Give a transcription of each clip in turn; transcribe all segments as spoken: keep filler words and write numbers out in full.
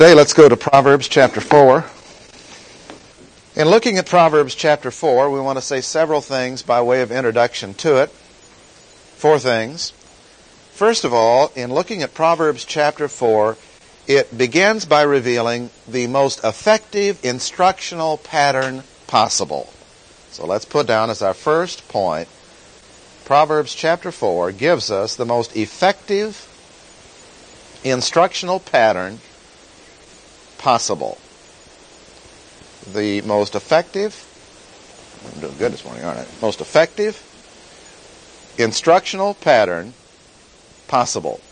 Today, let's go to Proverbs chapter four. In looking at Proverbs chapter four, we want to say several things by way of introduction to it. Four things. First of all, in looking at Proverbs chapter four, it begins by revealing the most effective instructional pattern possible. So let's put down as our first point, Proverbs chapter four gives us the most effective instructional pattern possible. The most effective, I'm doing good this morning, aren't I? Most effective instructional pattern possible.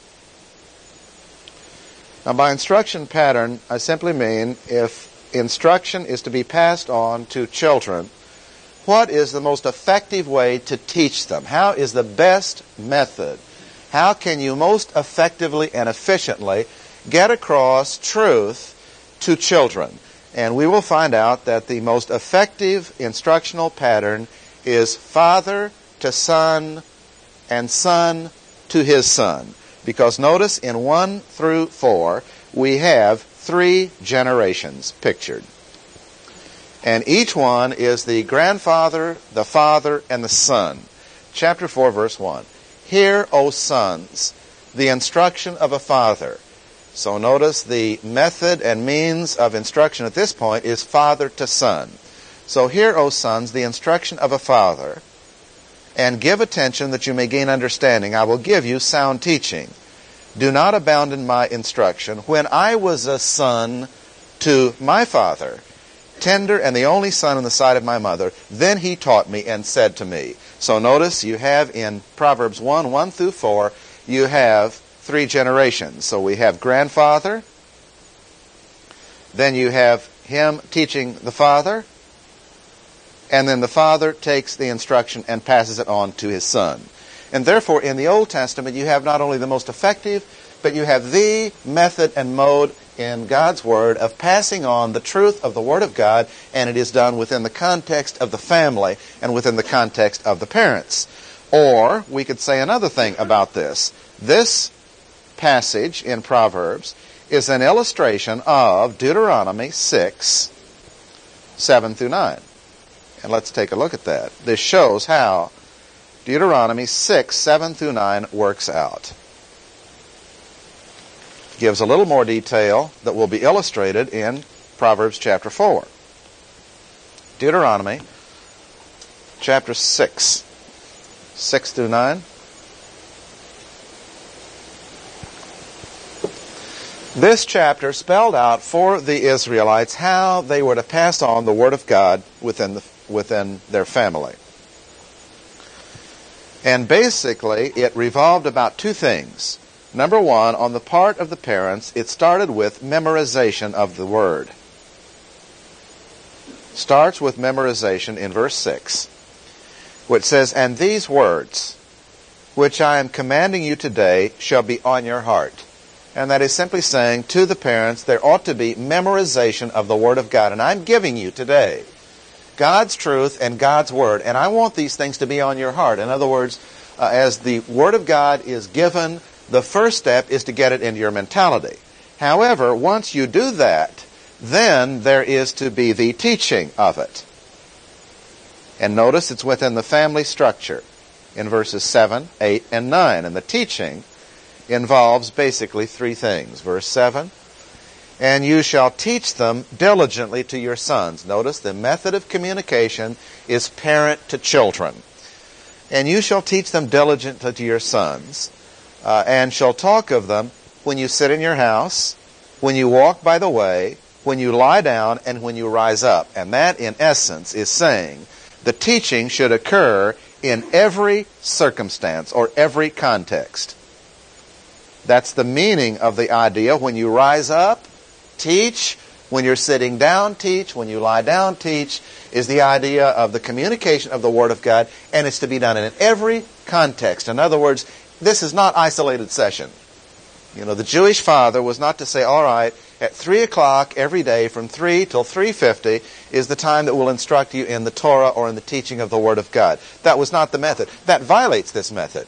Now, by instruction pattern, I simply mean if instruction is to be passed on to children, what is the most effective way to teach them? How is the best method? How can you most effectively and efficiently get across truth to children? And we will find out that the most effective instructional pattern is father to son and son to his son. Because notice in one through four, we have three generations pictured. And each one is the grandfather, the father, and the son. Chapter four, verse one. Hear, O sons, the instruction of a father. So notice the method and means of instruction at this point is father to son. So hear, O sons, the instruction of a father, and give attention that you may gain understanding. I will give you sound teaching. Do not abandon my instruction. When I was a son to my father, tender and the only son in the sight of my mother, then he taught me and said to me. So notice you have in Proverbs one, one through four, you have three generations. So we have grandfather, then you have him teaching the father, and then the father takes the instruction and passes it on to his son. And therefore, in the Old Testament, you have not only the most effective, but you have the method and mode in God's Word of passing on the truth of the Word of God, and it is done within the context of the family and within the context of the parents. Or, we could say another thing about this. This passage in Proverbs is an illustration of Deuteronomy six, seven through nine. And let's take a look at that. This shows how Deuteronomy six, seven through nine works out. Gives a little more detail that will be illustrated in Proverbs chapter four. Deuteronomy chapter six, six through nine. This chapter spelled out for the Israelites how they were to pass on the Word of God within the, within their family. And basically, it revolved about two things. Number one, on the part of the parents, it started with memorization of the Word. Starts with memorization in verse six, which says, "And these words, which I am commanding you today, shall be on your heart." And that is simply saying to the parents, there ought to be memorization of the Word of God. And I'm giving you today God's truth and God's Word. And I want these things to be on your heart. In other words, uh, as the Word of God is given, the first step is to get it into your mentality. However, once you do that, then there is to be the teaching of it. And notice it's within the family structure in verses seven, eight, and nine. And the teaching involves basically three things. Verse seven, "And you shall teach them diligently to your sons." Notice the method of communication is parent to children. "And you shall teach them diligently to your sons, uh, and shall talk of them when you sit in your house, when you walk by the way, when you lie down, and when you rise up." And that, in essence, is saying the teaching should occur in every circumstance or every context. That's the meaning of the idea. When you rise up, teach. When you're sitting down, teach. When you lie down, teach, is the idea of the communication of the Word of God, and it's to be done in every context. In other words, this is not isolated session. You know, the Jewish father was not to say, all right, at three o'clock every day from three till three fifty is the time that will instruct you in the Torah or in the teaching of the Word of God. That was not the method. That violates this method.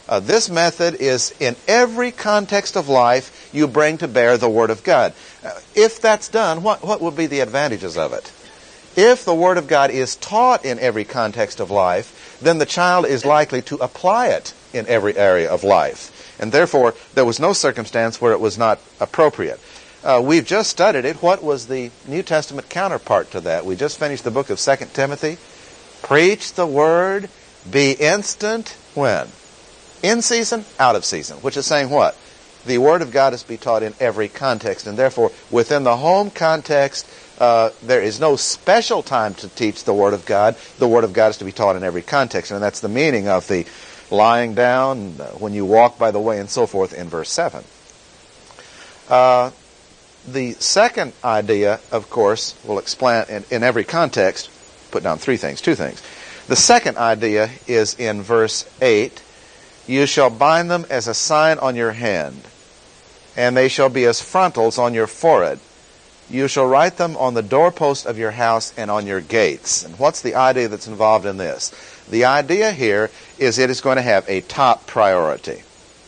Uh, this method is in every context of life you bring to bear the Word of God. Uh, if that's done, what, what would be the advantages of it? If the Word of God is taught in every context of life, then the child is likely to apply it in every area of life. And therefore, there was no circumstance where it was not appropriate. Uh, we've just studied it. What was the New Testament counterpart to that? We just finished the book of Second Timothy. Preach the Word, be instant, when? In season, out of season. Which is saying what? The Word of God is to be taught in every context. And therefore, within the home context, uh, there is no special time to teach the Word of God. The Word of God is to be taught in every context. And that's the meaning of the lying down, when you walk by the way, and so forth in verse seven. Uh, the second idea, of course, will explain in, in every context, put down three things, two things. The second idea is in verse eight. You shall bind them as a sign on your hand, and they shall be as frontals on your forehead. You shall write them on the doorpost of your house and on your gates. And what's the idea that's involved in this? The idea here is it is going to have a top priority.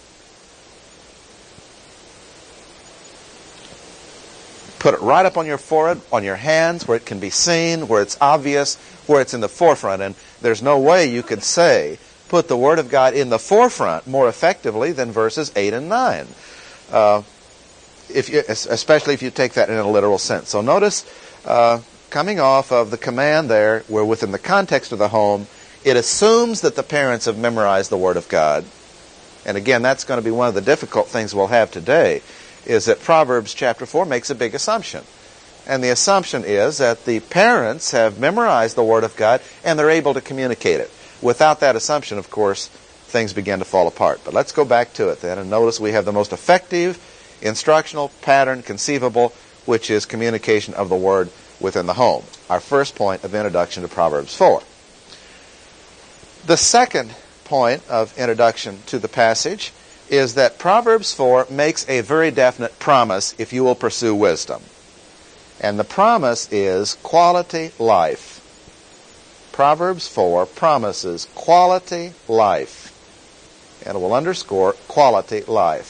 Put it right up on your forehead, on your hands, where it can be seen, where it's obvious, where it's in the forefront. And there's no way you could say, put the Word of God in the forefront more effectively than verses eight and nine. Uh, if you, especially if you take that in a literal sense. So notice, uh, coming off of the command there, where within the context of the home, it assumes that the parents have memorized the Word of God. And again, that's going to be one of the difficult things we'll have today, is that Proverbs chapter four makes a big assumption. And the assumption is that the parents have memorized the Word of God and they're able to communicate it. Without that assumption, of course, things begin to fall apart. But let's go back to it then and notice we have the most effective instructional pattern conceivable, which is communication of the Word within the home. Our first point of introduction to Proverbs four. The second point of introduction to the passage is that Proverbs four makes a very definite promise if you will pursue wisdom. And the promise is quality life. Proverbs four promises quality life. And it will underscore quality life.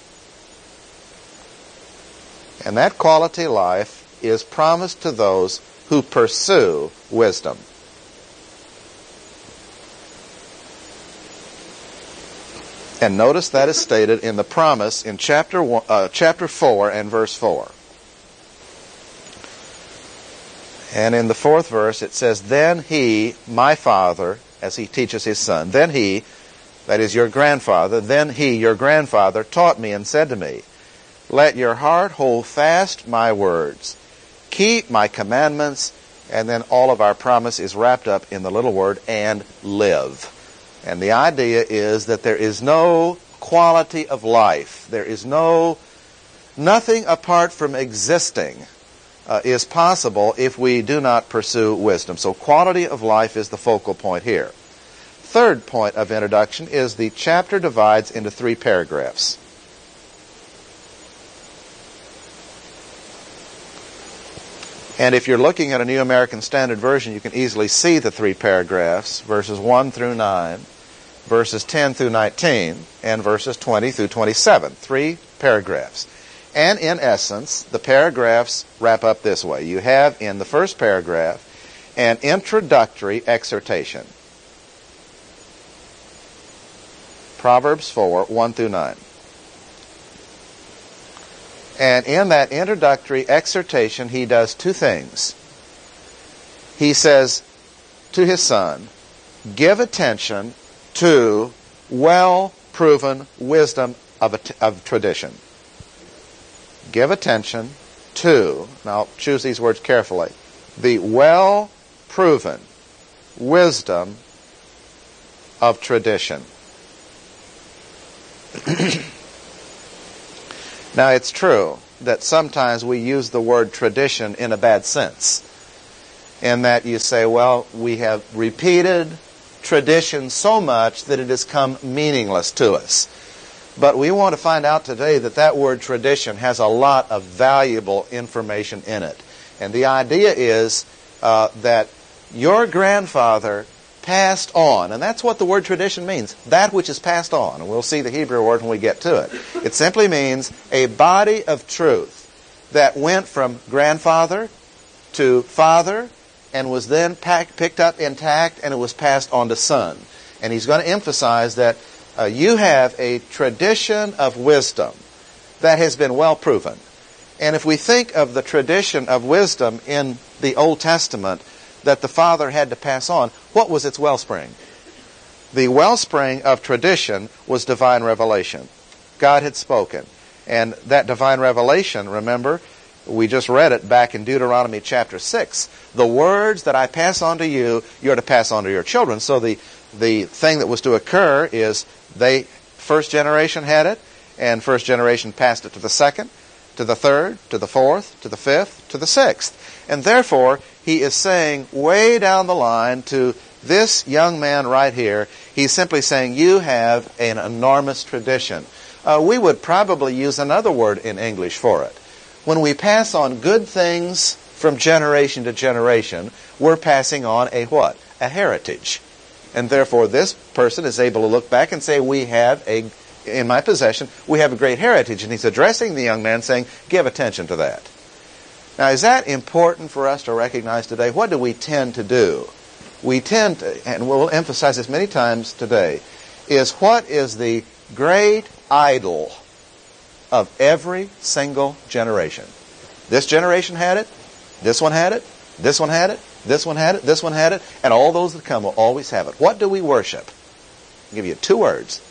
And that quality life is promised to those who pursue wisdom. And notice that is stated in the promise in chapter one, uh, chapter four and verse four. And in the fourth verse it says, Then he, my father, as he teaches his son, then he, that is your grandfather, then he, your grandfather, taught me and said to me, Let your heart hold fast my words. Keep my commandments. And then all of our promise is wrapped up in the little word, and live. And the idea is that there is no quality of life. There is no, nothing apart from existing uh, is possible if we do not pursue wisdom. So quality of life is the focal point here. Third point of introduction is the chapter divides into three paragraphs. And if you're looking at a New American Standard Version, you can easily see the three paragraphs, verses one through nine, verses ten through nineteen, and verses twenty through twenty-seven. Three paragraphs. And in essence, the paragraphs wrap up this way. You have in the first paragraph an introductory exhortation. Proverbs four, one through nine. And in that introductory exhortation, he does two things. He says to his son, give attention to well-proven wisdom of, a, of tradition. Give attention to, now choose these words carefully, the well-proven wisdom of tradition. Now, it's true that sometimes we use the word tradition in a bad sense, in that you say, well, we have repeated tradition so much that it has come meaningless to us. But we want to find out today that that word tradition has a lot of valuable information in it. And the idea is uh, that your grandfather passed on. And that's what the word tradition means. That which is passed on. And we'll see the Hebrew word when we get to it. It simply means a body of truth that went from grandfather to father and was then packed, picked up intact, and it was passed on to son. And he's going to emphasize that uh, you have a tradition of wisdom that has been well proven. And if we think of the tradition of wisdom in the Old Testament that the father had to pass on, what was its wellspring? The wellspring of tradition was divine revelation. God had spoken. And that divine revelation, remember, we just read it back in Deuteronomy chapter six. The words that I pass on to you, you're to pass on to your children. So the, the thing that was to occur is they, first generation had it, and first generation passed it to the second, to the third, to the fourth, to the fifth, to the sixth. And therefore, he is saying way down the line to this young man right here, he's simply saying, you have an enormous tradition. Uh, we would probably use another word in English for it. When we pass on good things from generation to generation, we're passing on a what? A heritage. And therefore, this person is able to look back and say, we have a, in my possession, we have a great heritage. And he's addressing the young man saying, give attention to that. Now, is that important for us to recognize today? What do we tend to do? We tend to, and we'll emphasize this many times today, is what is the great idol of every single generation. This generation had it, this one had it, this one had it, this one had it, this one had it, and all those that come will always have it. What do we worship? I'll give you two words.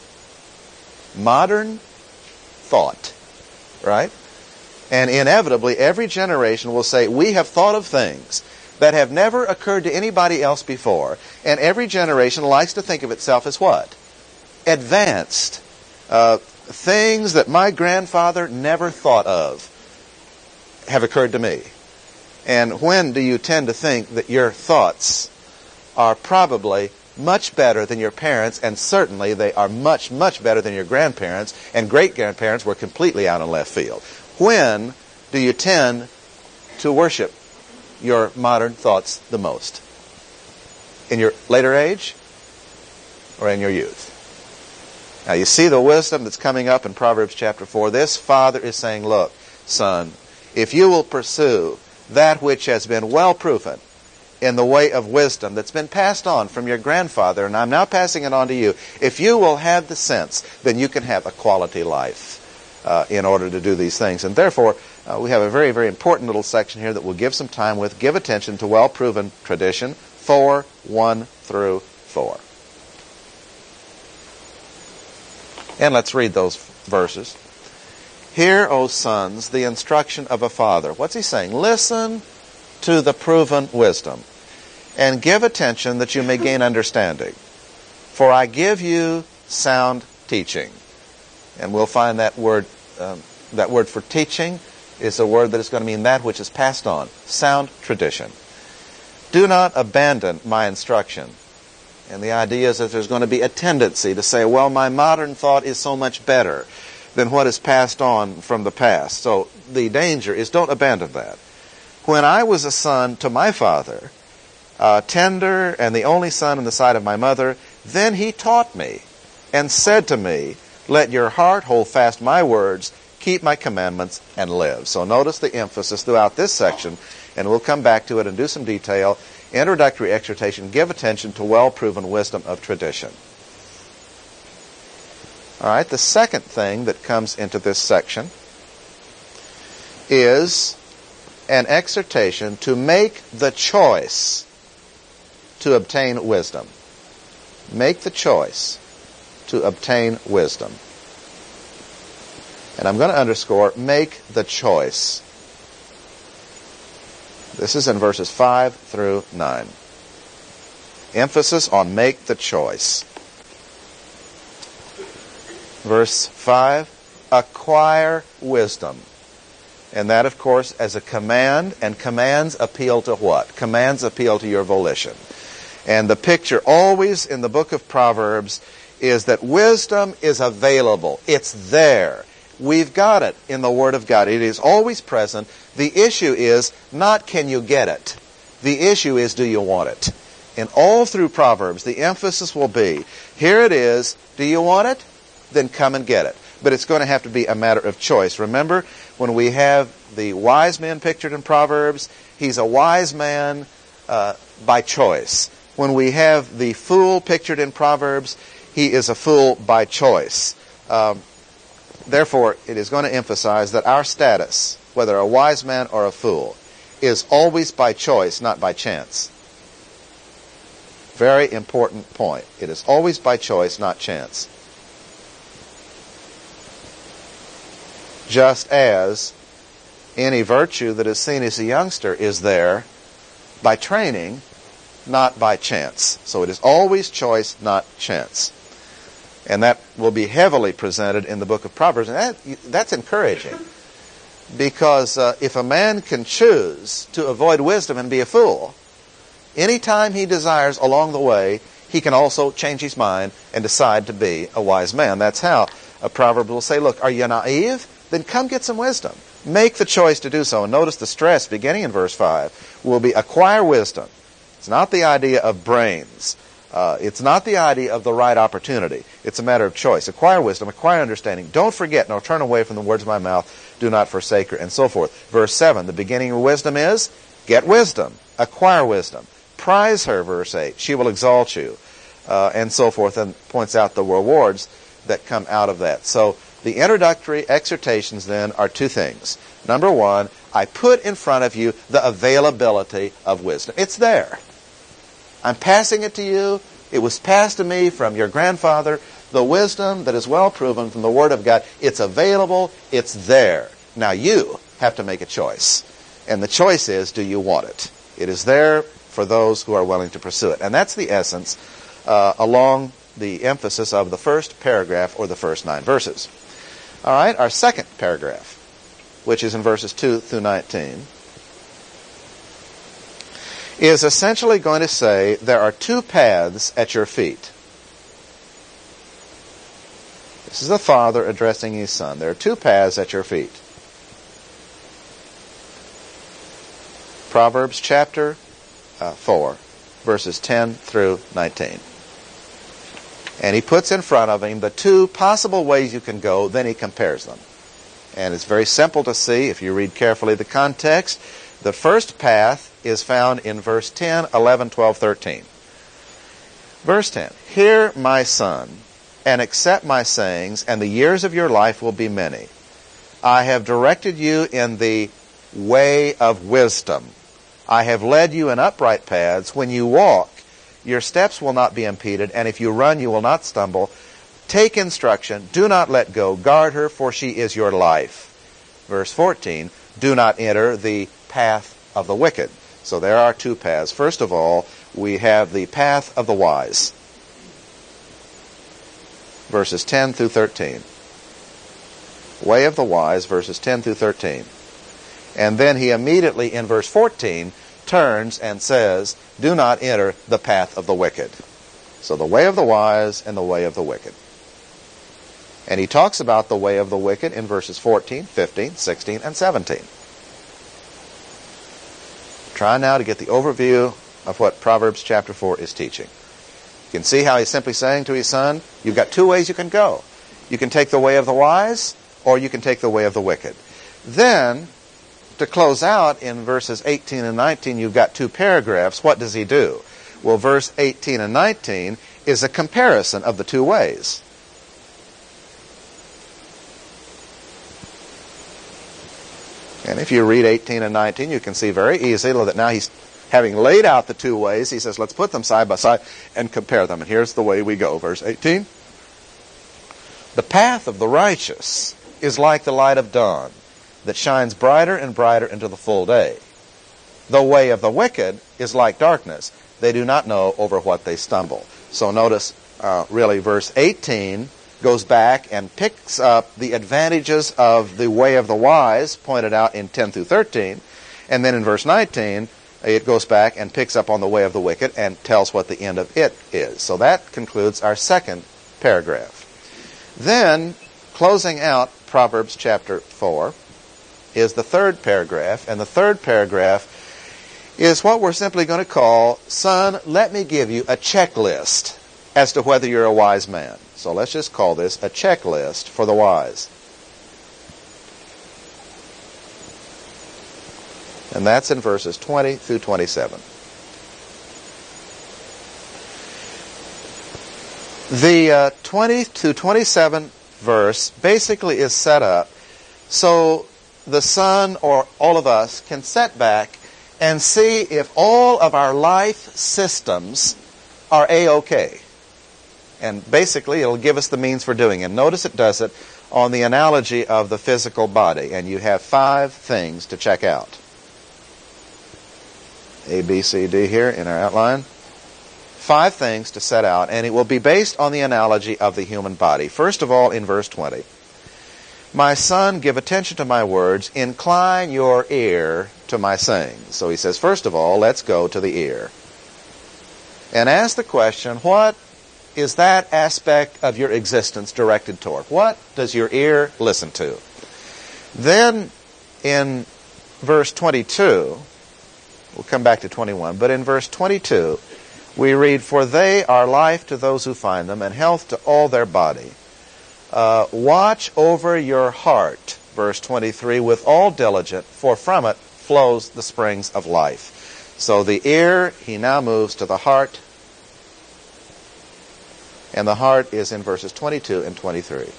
Modern thought. Right? And inevitably, every generation will say, we have thought of things that have never occurred to anybody else before. And every generation likes to think of itself as what? Advanced. Uh, things that my grandfather never thought of have occurred to me. And when do you tend to think that your thoughts are probably much better than your parents, and certainly they are much, much better than your grandparents, and great-grandparents were completely out in left field? When do you tend to worship your modern thoughts the most? In your later age or in your youth? Now you see the wisdom that's coming up in Proverbs chapter four. This father is saying, look, son, if you will pursue that which has been well proven in the way of wisdom that's been passed on from your grandfather, and I'm now passing it on to you, if you will have the sense, then you can have a quality life uh, in order to do these things. And therefore, uh, we have a very, very important little section here that we'll give some time with. Give attention to well-proven tradition, four, one through four. And let's read those verses. Hear, O sons, the instruction of a father. What's he saying? Listen to the proven wisdom, and give attention that you may gain understanding. For I give you sound teaching. And we'll find that word, um, that word for teaching is a word that is going to mean that which is passed on. Sound tradition. Do not abandon my instruction. And the idea is that there's going to be a tendency to say, well, my modern thought is so much better than what is passed on from the past. So the danger is don't abandon that. When I was a son to my father, uh, tender and the only son in the sight of my mother, then he taught me and said to me, let your heart hold fast my words, keep my commandments, and live. So notice the emphasis throughout this section, and we'll come back to it and do some detail. Introductory exhortation, give attention to well-proven wisdom of tradition. All right, the second thing that comes into this section is an exhortation to make the choice to obtain wisdom. Make the choice to obtain wisdom. And I'm going to underscore, make the choice. This is in verses five through nine. Emphasis on make the choice. Verse five, acquire wisdom. And that, of course, as a command, and commands appeal to what? Commands appeal to your volition. And the picture always in the book of Proverbs is that wisdom is available. It's there. We've got it in the Word of God. It is always present. The issue is not can you get it. The issue is do you want it. And all through Proverbs, the emphasis will be, here it is, do you want it? Then come and get it. But it's going to have to be a matter of choice. Remember, when we have the wise man pictured in Proverbs, he's a wise man uh, by choice. When we have the fool pictured in Proverbs, he is a fool by choice. Um, therefore, it is going to emphasize that our status, whether a wise man or a fool, is always by choice, not by chance. Very important point. It is always by choice, not chance. Just as any virtue that is seen as a youngster is there by training, not by chance. So it is always choice, not chance. And that will be heavily presented in the book of Proverbs. And that, that's encouraging. Because uh, if a man can choose to avoid wisdom and be a fool, anytime he desires along the way, he can also change his mind and decide to be a wise man. That's how a proverb will say, look, are you naive? Then come get some wisdom. Make the choice to do so. And notice the stress beginning in verse five will be acquire wisdom. It's not the idea of brains. Uh, it's not the idea of the right opportunity. It's a matter of choice. Acquire wisdom, acquire understanding. Don't forget, nor turn away from the words of my mouth. Do not forsake her, and so forth. Verse seven, the beginning of wisdom is get wisdom. Acquire wisdom. Prize her, verse eight. She will exalt you, uh, and so forth, and points out the rewards that come out of that. So the introductory exhortations then are two things. Number one, I put in front of you the availability of wisdom. It's there. I'm passing it to you. It was passed to me from your grandfather. The wisdom that is well proven from the Word of God, it's available, it's there. Now you have to make a choice. And the choice is, do you want it? It is there for those who are willing to pursue it. And that's the essence uh, along the emphasis of the first paragraph or the first nine verses. All right, our second paragraph, which is in verses two through nineteen, is essentially going to say there are two paths at your feet. This is the father addressing his son. There are two paths at your feet. Proverbs chapter uh, four, verses ten through nineteen. And he puts in front of him the two possible ways you can go, then he compares them. And it's very simple to see if you read carefully the context. The first path is found in verse ten, eleven, twelve, thirteen. Verse ten, hear my son, and accept my sayings, and the years of your life will be many. I have directed you in the way of wisdom. I have led you in upright paths. When you walk, your steps will not be impeded, and if you run, you will not stumble. Take instruction. Do not let go. Guard her, for she is your life. Verse fourteen, do not enter the path of the wicked. So there are two paths. First of all, we have the path of the wise. Verses ten through thirteen. Way of the wise, verses ten through thirteen. And then he immediately, in verse fourteen, turns and says, do not enter the path of the wicked. So the way of the wise and the way of the wicked. And he talks about the way of the wicked in verses fourteen, fifteen, sixteen, and seventeen. Try now to get the overview of what Proverbs chapter four is teaching. You can see how he's simply saying to his son, you've got two ways you can go. You can take the way of the wise, or you can take the way of the wicked. Then, to close out in verses eighteen and nineteen, you've got two paragraphs. What does he do? Well, verse eighteen and nineteen is a comparison of the two ways. And if you read eighteen and nineteen, you can see very easily that now he's having laid out the two ways. He says, let's put them side by side and compare them. And here's the way we go. Verse eighteen. The path of the righteous is like the light of dawn that shines brighter and brighter into the full day. The way of the wicked is like darkness. They do not know over what they stumble. So notice, uh, really, verse eighteen goes back and picks up the advantages of the way of the wise, pointed out in ten through thirteen. And then in verse nineteen, it goes back and picks up on the way of the wicked and tells what the end of it is. So that concludes our second paragraph. Then, closing out Proverbs chapter four, is the third paragraph. And the third paragraph is what we're simply going to call, son, let me give you a checklist as to whether you're a wise man. So let's just call this a checklist for the wise. And that's in verses twenty through twenty-seven. The uh, twenty to twenty-seven verse basically is set up so the son or all of us can sit back and see if all of our life systems are A-OK. And basically it'll give us the means for doing it. Notice it does it on the analogy of the physical body. And you have five things to check out. A, B, C, D here in our outline. Five things to set out, and it will be based on the analogy of the human body. First of all, in verse twenty, my son, give attention to my words, incline your ear to my sayings. So he says, first of all, let's go to the ear. And ask the question, what is that aspect of your existence directed toward? What does your ear listen to? Then in verse twenty-two, we'll come back to twenty-one, but in verse twenty-two, we read, for they are life to those who find them, and health to all their body. Uh, watch over your heart, verse twenty-three, with all diligence, for from it flows the springs of life. So the ear, he now moves to the heart, and the heart is in verses twenty-two and twenty-three.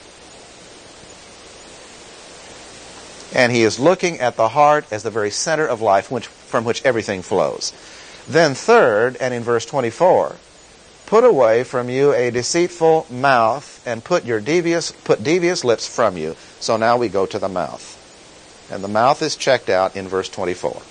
And he is looking at the heart as the very center of life which, from which everything flows. Then third, and in verse twenty-four, put away from you a deceitful mouth and put your devious put devious lips from you. So now we go to the mouth. And the mouth is checked out in verse twenty-four.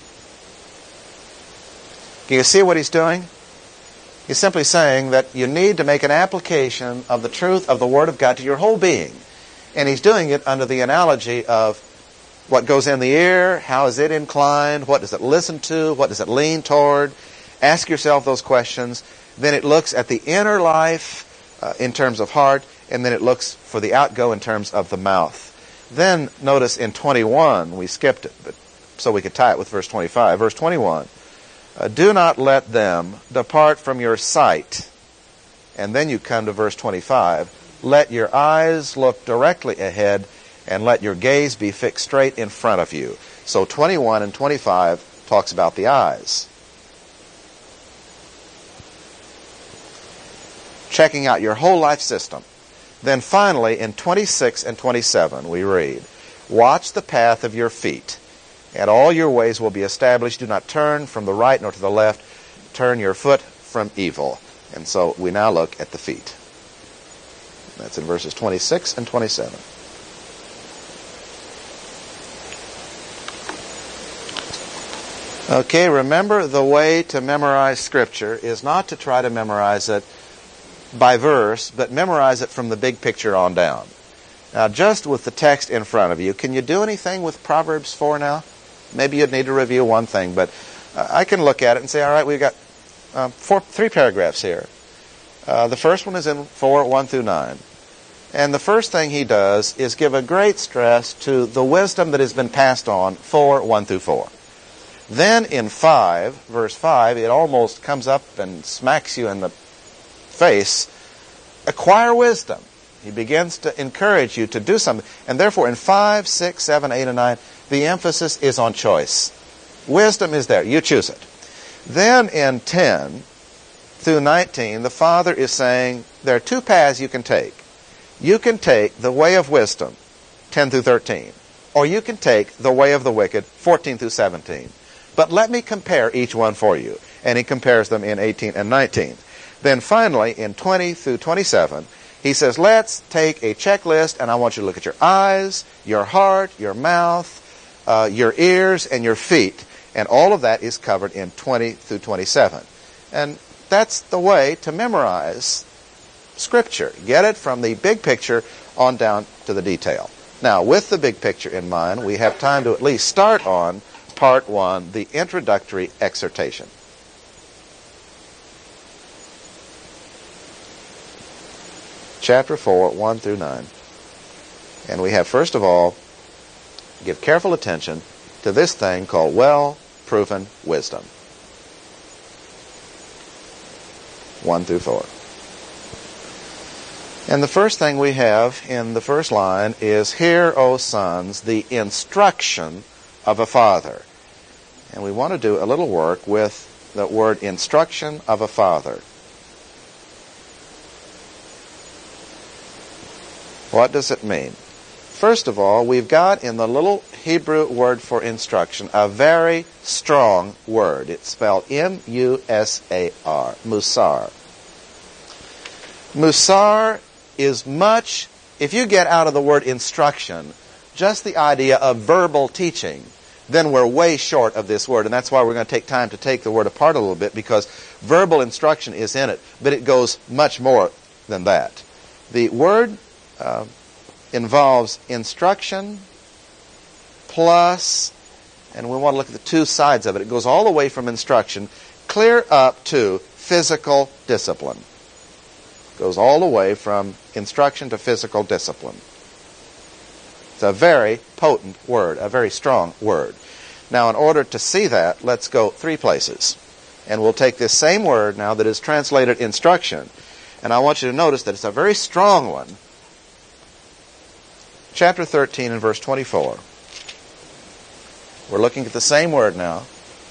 Can you see what he's doing? He's simply saying that you need to make an application of the truth of the Word of God to your whole being. And he's doing it under the analogy of what goes in the ear, how is it inclined, what does it listen to, what does it lean toward. Ask yourself those questions. Then it looks at the inner life uh, in terms of heart, and then it looks for the outgo in terms of the mouth. Then notice in twenty-one, we skipped it, but so we could tie it with verse twenty-five. Verse twenty-one, uh, do not let them depart from your sight. And then you come to verse twenty-five, let your eyes look directly ahead, and let your gaze be fixed straight in front of you. So twenty-one and twenty-five talks about the eyes. Checking out your whole life system. Then finally, in twenty-six and twenty-seven, we read, watch the path of your feet, and all your ways will be established. Do not turn from the right nor to the left. Turn your foot from evil. And so we now look at the feet. That's in verses twenty-six and twenty-seven. Okay, remember the way to memorize Scripture is not to try to memorize it by verse, but memorize it from the big picture on down. Now, just with the text in front of you, can you do anything with Proverbs four now? Maybe you'd need to review one thing, but uh, I can look at it and say, all right, we've got uh, four, three paragraphs here. Uh, the first one is in four, one through nine. And the first thing he does is give a great stress to the wisdom that has been passed on, four, one through four. Then in five, verse five, it almost comes up and smacks you in the face. Acquire wisdom. He begins to encourage you to do something. And therefore in five, six, seven, eight, and nine, the emphasis is on choice. Wisdom is there. You choose it. Then in ten through nineteen, the Father is saying there are two paths you can take. You can take the way of wisdom, ten through thirteen. Or you can take the way of the wicked, fourteen through seventeen. But let me compare each one for you. And he compares them in eighteen and nineteen. Then finally, in twenty through twenty-seven, he says, let's take a checklist, and I want you to look at your eyes, your heart, your mouth, uh, your ears, and your feet. And all of that is covered in twenty through twenty-seven. And that's the way to memorize Scripture. Get it from the big picture on down to the detail. Now, with the big picture in mind, we have time to at least start on part one, the introductory exhortation. Chapter four, one through nine. And we have, first of all, give careful attention to this thing called well-proven wisdom. one through four. And the first thing we have in the first line is, "Hear, O sons, the instruction of a father." And we want to do a little work with the word instruction of a father. What does it mean? First of all, we've got in the little Hebrew word for instruction a very strong word. It's spelled M U S A R, musar. Musar is much, if you get out of the word instruction just the idea of verbal teaching, then we're way short of this word. And that's why we're going to take time to take the word apart a little bit, because verbal instruction is in it, but it goes much more than that. The word uh, involves instruction plus, and we want to look at the two sides of it. It goes all the way from instruction clear up to physical discipline. It goes all the way from instruction to physical discipline. It's a very potent word, a very strong word. Now, in order to see that, let's go three places. And we'll take this same word now that is translated instruction, and I want you to notice that it's a very strong one. Chapter thirteen and verse twenty-four. We're looking at the same word now.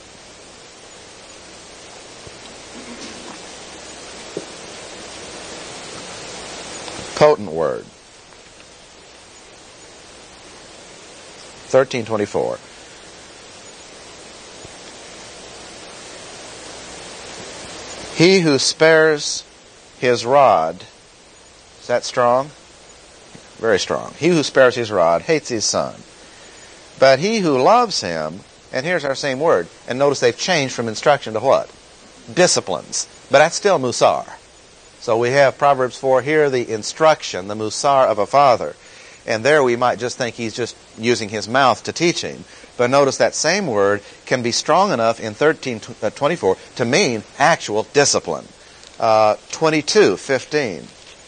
Potent word. thirteen twenty-four. He who spares his rod, is that strong? Very strong. He who spares his rod hates his son. But he who loves him, and here's our same word, and notice they've changed from instruction to what? Disciplines. But that's still musar. So we have Proverbs four here, the instruction, the musar of a father. And there we might just think he's just using his mouth to teach him. But notice that same word can be strong enough in thirteen twenty-four to mean actual discipline. Uh, twenty-two fifteen.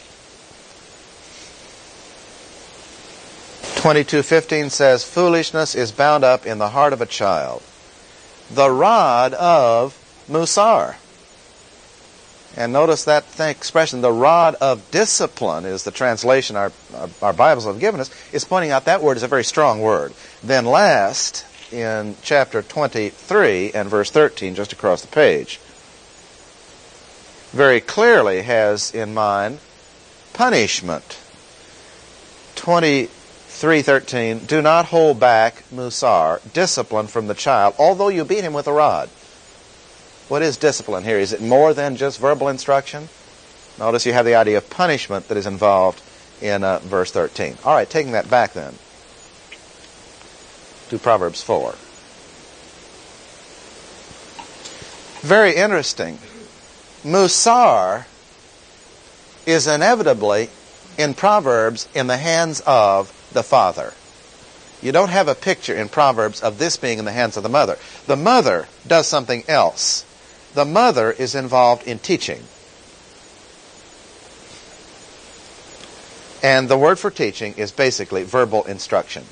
twenty-two fifteen says, foolishness is bound up in the heart of a child, the rod of musar. And notice that thing, expression, the rod of discipline, is the translation our, our, our Bibles have given us, is pointing out that word is a very strong word. Then last, in chapter twenty-three and verse thirteen, just across the page, very clearly has in mind punishment. twenty-three thirteen, do not hold back musar, discipline from the child, although you beat him with a rod. What is discipline here? Is it more than just verbal instruction? Notice you have the idea of punishment that is involved in uh, verse thirteen. All right, taking that back then to Proverbs four. Very interesting. Musar is inevitably in Proverbs in the hands of the father. You don't have a picture in Proverbs of this being in the hands of the mother. The mother does something else. The mother is involved in teaching. And the word for teaching is basically verbal instruction.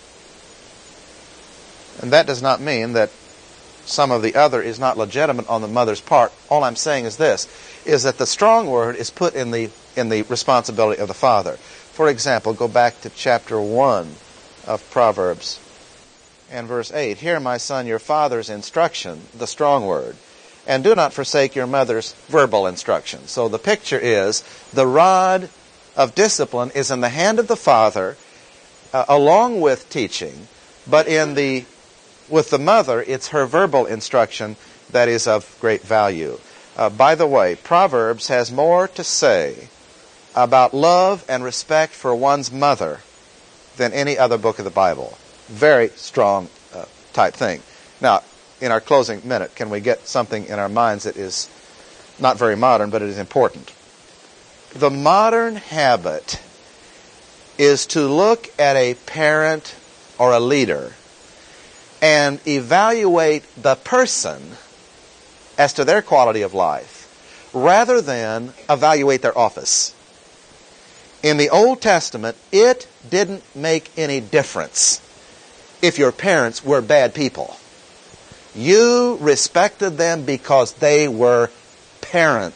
And that does not mean that some of the other is not legitimate on the mother's part. All I'm saying is this, is that the strong word is put in the in the responsibility of the father. For example, go back to chapter one of Proverbs and verse eight. Hear, my son, your father's instruction, the strong word, and do not forsake your mother's verbal instruction. So the picture is the rod of discipline is in the hand of the father, uh, along with teaching, but in the with the mother, it's her verbal instruction that is of great value. Uh, by the way, Proverbs has more to say about love and respect for one's mother than any other book of the Bible. Very strong uh, type thing. Now, in our closing minute, can we get something in our minds that is not very modern, but it is important? The modern habit is to look at a parent or a leader and evaluate the person as to their quality of life, rather than evaluate their office. In the Old Testament, it didn't make any difference if your parents were bad people. You respected them because they were parents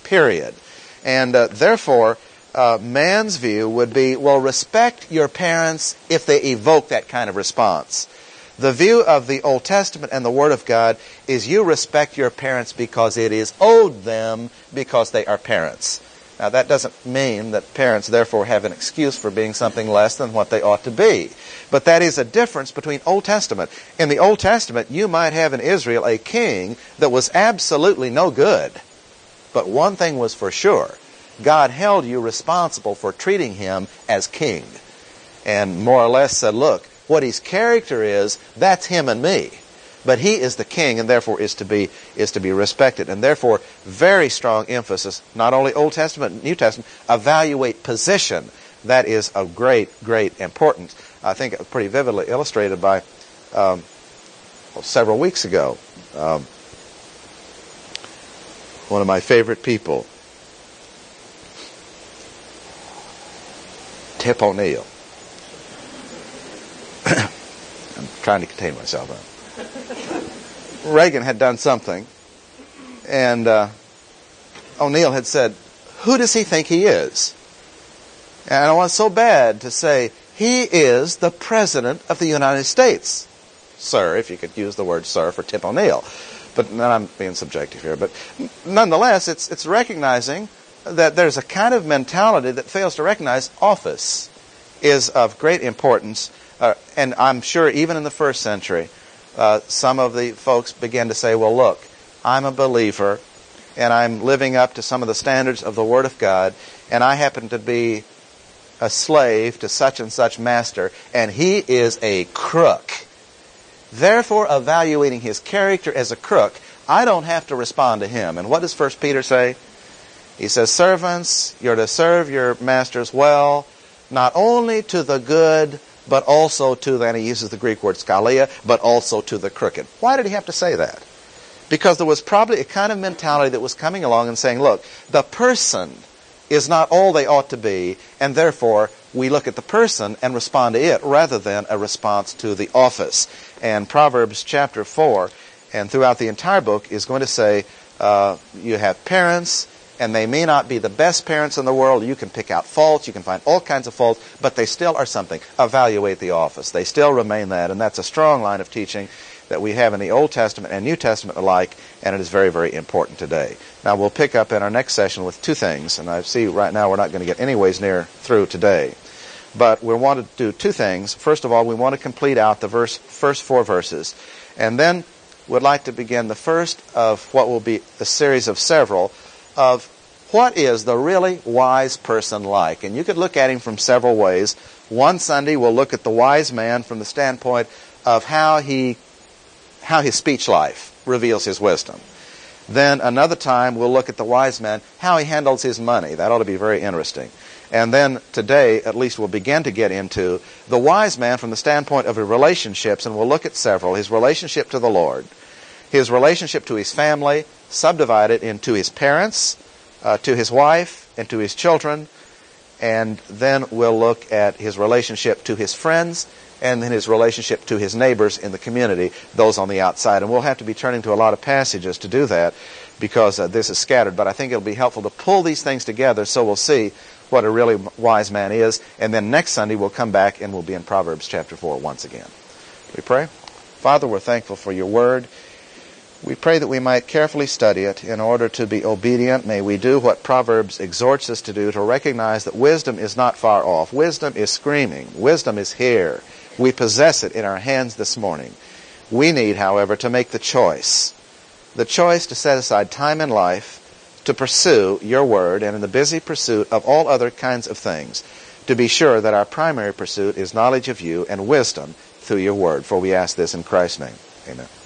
period. And uh, therefore, uh, man's view would be, well, respect your parents if they evoke that kind of response. The view of the Old Testament and the Word of God is you respect your parents because it is owed them because they are parents. Now, that doesn't mean that parents therefore have an excuse for being something less than what they ought to be. But that is a difference between Old Testament. In the Old Testament, you might have in Israel a king that was absolutely no good. But one thing was for sure. God held you responsible for treating him as king. And more or less said, look, what his character is, that's him and me. But he is the king and therefore is to be is to be respected. And therefore, very strong emphasis, not only Old Testament, New Testament, evaluate position. That is of great, great importance. I think pretty vividly illustrated by um, well, several weeks ago. Um, one of my favorite people, Tip O'Neill. I'm trying to contain myself. Reagan had done something, and uh, O'Neill had said, who does he think he is? And I want so bad to say, he is the President of the United States. Sir, if you could use the word sir for Tip O'Neill. But I'm being subjective here. But nonetheless, it's, it's recognizing that there's a kind of mentality that fails to recognize office is of great importance. Uh, and I'm sure even in the first century, uh, some of the folks began to say, well, look, I'm a believer, and I'm living up to some of the standards of the Word of God, and I happen to be a slave to such and such master, and he is a crook. Therefore, evaluating his character as a crook, I don't have to respond to him. And what does First Peter say? He says, servants, you're to serve your masters well, not only to the good, but also to the, and he uses the Greek word scalia, but also to the crooked. Why did he have to say that? Because there was probably a kind of mentality that was coming along and saying, look, the person is not all they ought to be, and therefore we look at the person and respond to it rather than a response to the office. And Proverbs chapter four, and throughout the entire book, is going to say, uh, you have parents, and they may not be the best parents in the world. You can pick out faults. You can find all kinds of faults, but they still are something. Evaluate the office. They still remain that, and that's a strong line of teaching that we have in the Old Testament and New Testament alike, and it is very, very important today. Now, we'll pick up in our next session with two things, and I see right now we're not going to get anyways near through today. But we want to do two things. First of all, we want to complete out the verse, first four verses, and then we'd like to begin the first of what will be a series of several of what is the really wise person like. And you could look at him from several ways. One Sunday we'll look at the wise man from the standpoint of how he, how his speech life reveals his wisdom. Then another time we'll look at the wise man, how he handles his money. That ought to be very interesting. And then today, at least, we'll begin to get into the wise man from the standpoint of his relationships, and we'll look at several. His relationship to the Lord, his relationship to his family, subdivided into his parents, uh, to his wife, and to his children. And then we'll look at his relationship to his friends, and then his relationship to his neighbors in the community, those on the outside. And we'll have to be turning to a lot of passages to do that, because uh, this is scattered. But I think it'll be helpful to pull these things together so we'll see what a really wise man is. And then next Sunday we'll come back and we'll be in Proverbs chapter four once again. We pray. Father, we're thankful for your word. We pray that we might carefully study it in order to be obedient. May we do what Proverbs exhorts us to do, to recognize that wisdom is not far off. Wisdom is screaming. Wisdom is here. We possess it in our hands this morning. We need, however, to make the choice. The choice to set aside time in life to pursue your word, and in the busy pursuit of all other kinds of things, to be sure that our primary pursuit is knowledge of you and wisdom through your word. For we ask this in Christ's name. Amen.